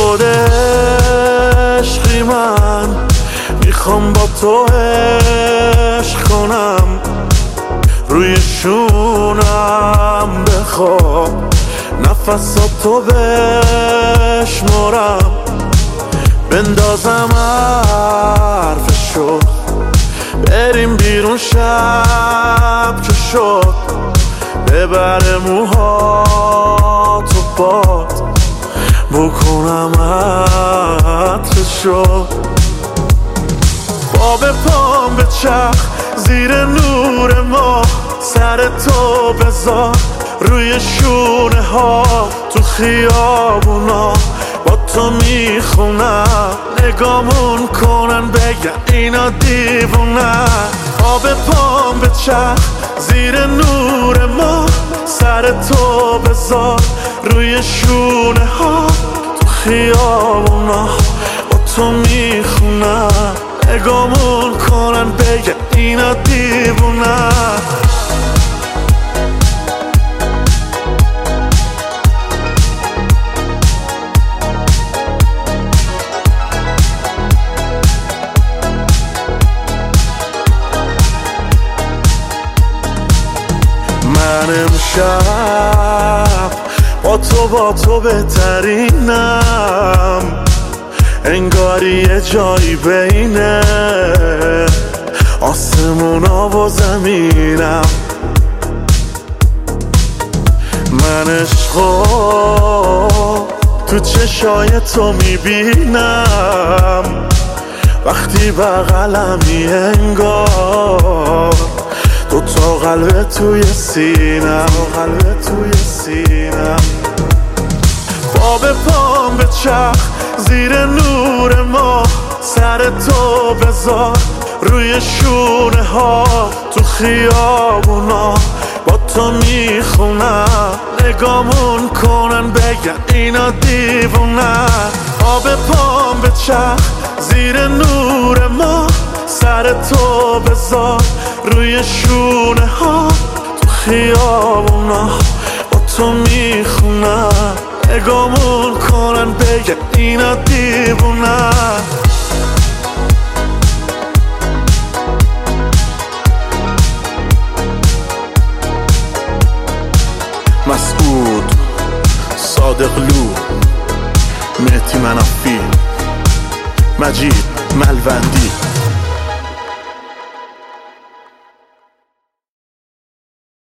شده عشقی من، میخوام با تو عشق کنم، روی شونم بخواب، نفساتو بشمرم، بندازم حرفشو، بریم بیرون شب که شد، ببره موهاتو باد، بکنم عطرشو، با به پام به چرخ زیر نور ما، سر تو بذار روی شونه ها، تو خیابونا با تو میخونم، نگامون کنن بگن اینا دیوونن. آب پام به چرخ زیر نور ما، سر تو بذار روی شونه ها، تو خیابونا با تو میخونم، نگامون کنن بگن اینا دیوونن. من امشب با تو بهترینم، انگاری یه جایی بینه آسمونا و زمینم. من عشقو تو چشای تو میبینم، وقتی بغلمی انگار دو تا قلب توی سینم، با به پام به چرخ زیر نور ما، سر تو بذار روی شونه ها، تو خیابونا با تو میخونم، نگامون کنن بگن اینا دیوونن. آب پام به چرخ زیر نور ما، سر تو بذار روی شونه ها، تو خیابونا با تو میخونم، نگامون کنن بگن اینا دیوونن. مسعود صادقلو، مهدی منافی، مجید ملوندی.